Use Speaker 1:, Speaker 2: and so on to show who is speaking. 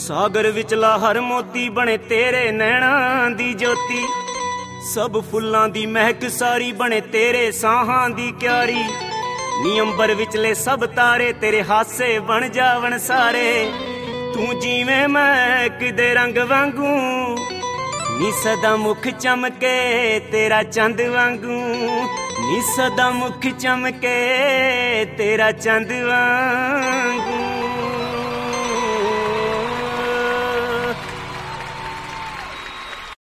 Speaker 1: ਸਾਗਰ ਵਿਚਲਾ ਹਰ ਮੋਤੀ ਬਣੇ ਤੇਰੇ ਨੈਣਾਂ ਦੀ ਜੋਤੀ। ਸਭ ਫੁੱਲਾਂ ਦੀ ਮਹਿਕ ਸਾਰੀ ਬਣੇ ਤੇਰੇ ਸਾਹਾਂ ਦੀ ਕਿਆਰੀ। ਨੀ ਅੰਬਰ ਵਿਚਲੇ ਸਭ ਤਾਰੇ ਤੇਰੇ ਹਾਸੇ ਬਣ ਜਾਵਣ ਸਾਰੇ। ਤੂੰ ਜਿਵੇਂ ਮੈਂ ਕਿਦੇ ਰੰਗ ਵਾਂਗੂ, ਨੀ ਸਦਾ ਮੁਖ ਚਮਕੇ ਤੇਰਾ ਚੰਦ ਵਾਂਗੂ। ਨੀ ਸਦਾ ਮੁਖ ਚਮਕੇ ਤੇਰਾ ਚੰਦ ਵਾਂਗੂ।